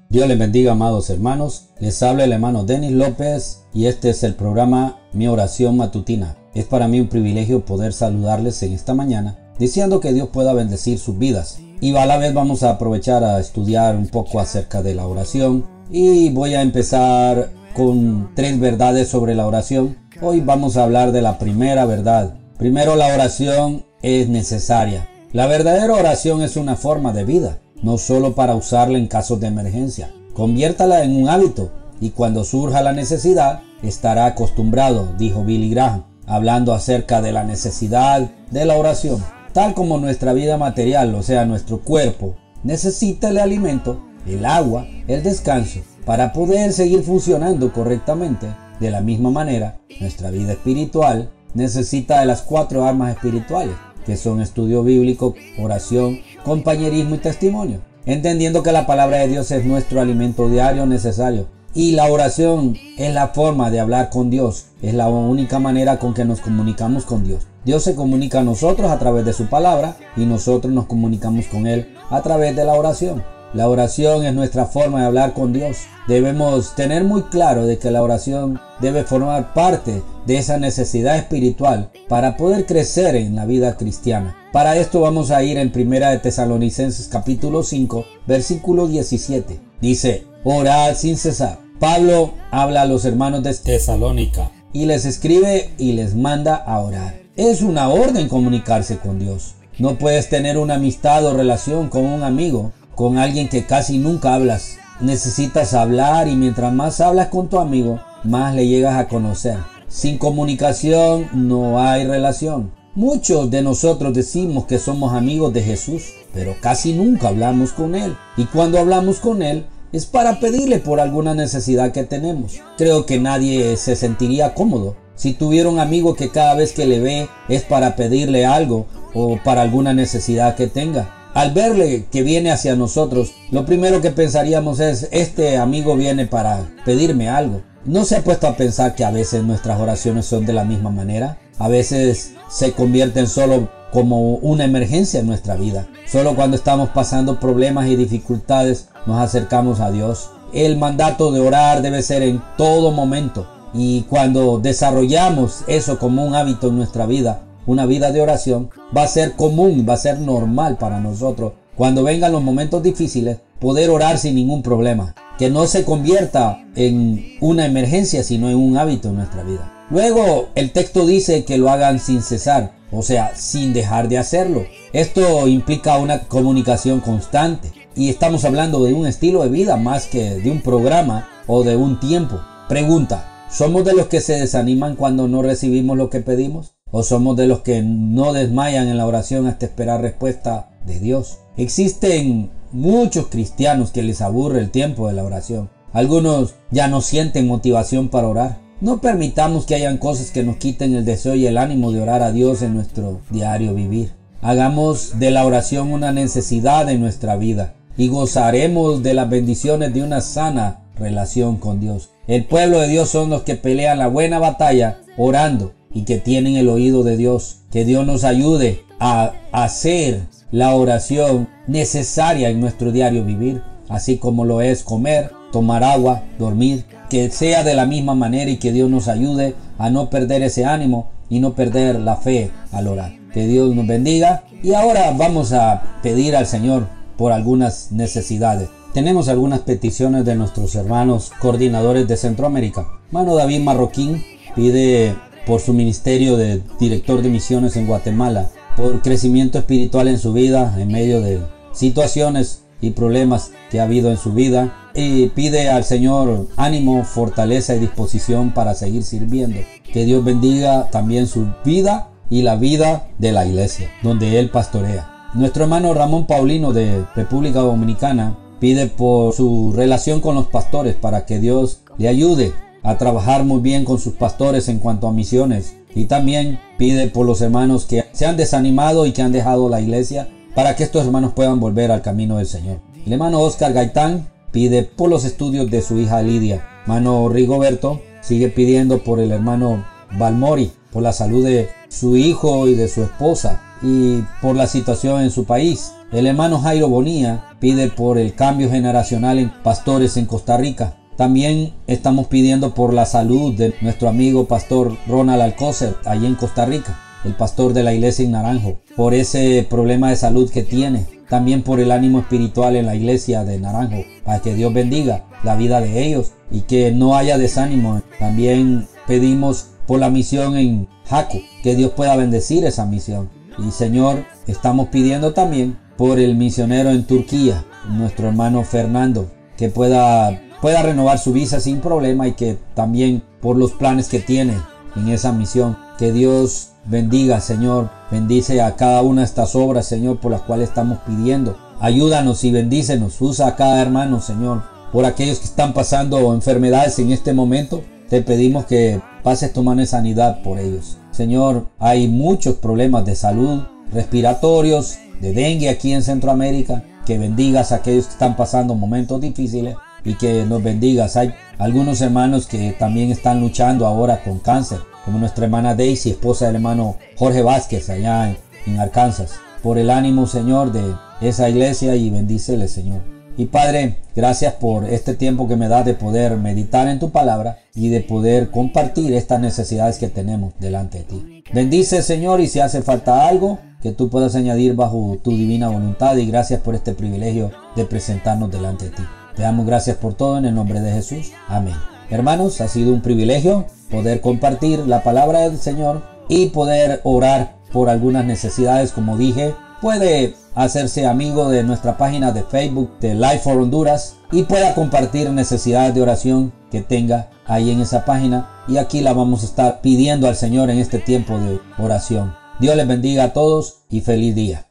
Dios les bendiga, amados hermanos. Les habla el hermano Denis López y este es el programa Mi Oración Matutina. Es para mí un privilegio poder saludarles en esta mañana, deseando que Dios pueda bendecir sus vidas. Y a la vez vamos a aprovechar a estudiar un poco acerca de la oración. Y voy a empezar con 3 verdades sobre la oración. Hoy vamos a hablar de la primera verdad. Primero, la oración es necesaria. La verdadera oración es una forma de vida, no solo para usarla en casos de emergencia. Conviértala en un hábito y cuando surja la necesidad, estará acostumbrado, dijo Billy Graham, hablando acerca de la necesidad de la oración. Tal como nuestra vida material, o sea, nuestro cuerpo, necesita el alimento, el agua, el descanso, para poder seguir funcionando correctamente. De la misma manera, nuestra vida espiritual necesita de las 4 armas espirituales, que son estudio bíblico, oración, compañerismo y testimonio, entendiendo que la palabra de Dios es nuestro alimento diario necesario. Y la oración es la forma de hablar con Dios, es la única manera con que nos comunicamos con Dios. Dios se comunica a nosotros a través de su palabra y nosotros nos comunicamos con Él a través de la oración. La oración es nuestra forma de hablar con Dios. Debemos tener muy claro de que la oración debe formar parte de esa necesidad espiritual para poder crecer en la vida cristiana. Para esto vamos a ir en 1 Tesalonicenses capítulo 5, versículo 17. Dice: orad sin cesar. Pablo habla a los hermanos de Tesalónica y les escribe y les manda a orar. Es una orden comunicarse con Dios. No puedes tener una amistad o relación con un amigo, con alguien que casi nunca hablas. Necesitas hablar y mientras más hablas con tu amigo, más le llegas a conocer. Sin comunicación no hay relación. Muchos de nosotros decimos que somos amigos de Jesús, pero casi nunca hablamos con Él. Y cuando hablamos con Él, es para pedirle por alguna necesidad que tenemos. Creo que nadie se sentiría cómodo si tuviera un amigo que cada vez que le ve es para pedirle algo o para alguna necesidad que tenga. Al verle que viene hacia nosotros, lo primero que pensaríamos es: este amigo viene para pedirme algo. ¿No se ha puesto a pensar que a veces nuestras oraciones son de la misma manera? A veces se convierten solo como una emergencia en nuestra vida. Solo cuando estamos pasando problemas y dificultades nos acercamos a Dios. El mandato de orar debe ser en todo momento. Y cuando desarrollamos eso como un hábito en nuestra vida, una vida de oración, va a ser común, va a ser normal para nosotros. Cuando vengan los momentos difíciles, poder orar sin ningún problema. Que no se convierta en una emergencia, sino en un hábito en nuestra vida. Luego, el texto dice que lo hagan sin cesar, o sea, sin dejar de hacerlo. Esto implica una comunicación constante. Y estamos hablando de un estilo de vida más que de un programa o de un tiempo. Pregunta: ¿somos de los que se desaniman cuando no recibimos lo que pedimos? ¿O somos de los que no desmayan en la oración hasta esperar respuesta de Dios? Existen muchos cristianos que les aburre el tiempo de la oración. Algunos ya no sienten motivación para orar. No permitamos que hayan cosas que nos quiten el deseo y el ánimo de orar a Dios en nuestro diario vivir. Hagamos de la oración una necesidad en nuestra vida y gozaremos de las bendiciones de una sana relación con Dios. El pueblo de Dios son los que pelean la buena batalla orando y que tienen el oído de Dios. Que Dios nos ayude a hacer la oración necesaria en nuestro diario vivir, así como lo es comer, tomar agua, dormir. Que sea de la misma manera y que Dios nos ayude a no perder ese ánimo y no perder la fe al orar. Que Dios nos bendiga. Y ahora vamos a pedir al Señor por algunas necesidades. Tenemos algunas peticiones de nuestros hermanos coordinadores de Centroamérica. Hermano David Marroquín pide por su ministerio de director de misiones en Guatemala, por crecimiento espiritual en su vida en medio de situaciones y problemas que ha habido en su vida, y pide al Señor ánimo, fortaleza y disposición para seguir sirviendo. Que Dios bendiga también su vida y la vida de la iglesia donde él pastorea. Nuestro hermano Ramón Paulino de República Dominicana pide por su relación con los pastores para que Dios le ayude a trabajar muy bien con sus pastores en cuanto a misiones, y también pide por los hermanos que se han desanimado y que han dejado la iglesia para que estos hermanos puedan volver al camino del Señor. El hermano Oscar Gaitán pide por los estudios de su hija Lidia. Hermano Rigoberto sigue pidiendo por el hermano Balmori por la salud de su hijo y de su esposa y por la situación en su país. El hermano Jairo Bonilla pide por el cambio generacional en pastores en Costa Rica. También estamos pidiendo por la salud de nuestro amigo pastor Ronald Alcócer, allí en Costa Rica, el pastor de la iglesia en Naranjo, por ese problema de salud que tiene. También por el ánimo espiritual en la iglesia de Naranjo, para que Dios bendiga la vida de ellos y que no haya desánimo. También pedimos por la misión en Jaco, que Dios pueda bendecir esa misión. Y Señor, estamos pidiendo también por el misionero en Turquía, nuestro hermano Fernando, que pueda renovar su visa sin problema y que también por los planes que tiene en esa misión. Que Dios bendiga, Señor. Bendice a cada una de estas obras, Señor, por las cuales estamos pidiendo. Ayúdanos y bendícenos. Usa a cada hermano, Señor. Por aquellos que están pasando enfermedades en este momento, te pedimos que pases tu mano de sanidad por ellos. Señor, hay muchos problemas de salud, respiratorios, de dengue aquí en Centroamérica. Que bendigas a aquellos que están pasando momentos difíciles y que nos bendigas. Hay algunos hermanos que también están luchando ahora con cáncer, como nuestra hermana Daisy, esposa del hermano Jorge Vázquez allá en Arkansas. Por el ánimo, Señor, de esa iglesia y bendícele, Señor. Y Padre, gracias por este tiempo que me das de poder meditar en tu palabra y de poder compartir estas necesidades que tenemos delante de ti. Bendice, Señor, y si hace falta algo, que tú puedas añadir bajo tu divina voluntad, y gracias por este privilegio de presentarnos delante de ti. Te damos gracias por todo en el nombre de Jesús. Amén. Hermanos, ha sido un privilegio poder compartir la palabra del Señor y poder orar por algunas necesidades. Como dije, puede hacerse amigo de nuestra página de Facebook de Life for Honduras y pueda compartir necesidades de oración que tenga ahí en esa página, y aquí la vamos a estar pidiendo al Señor en este tiempo de oración. Dios les bendiga a todos y feliz día.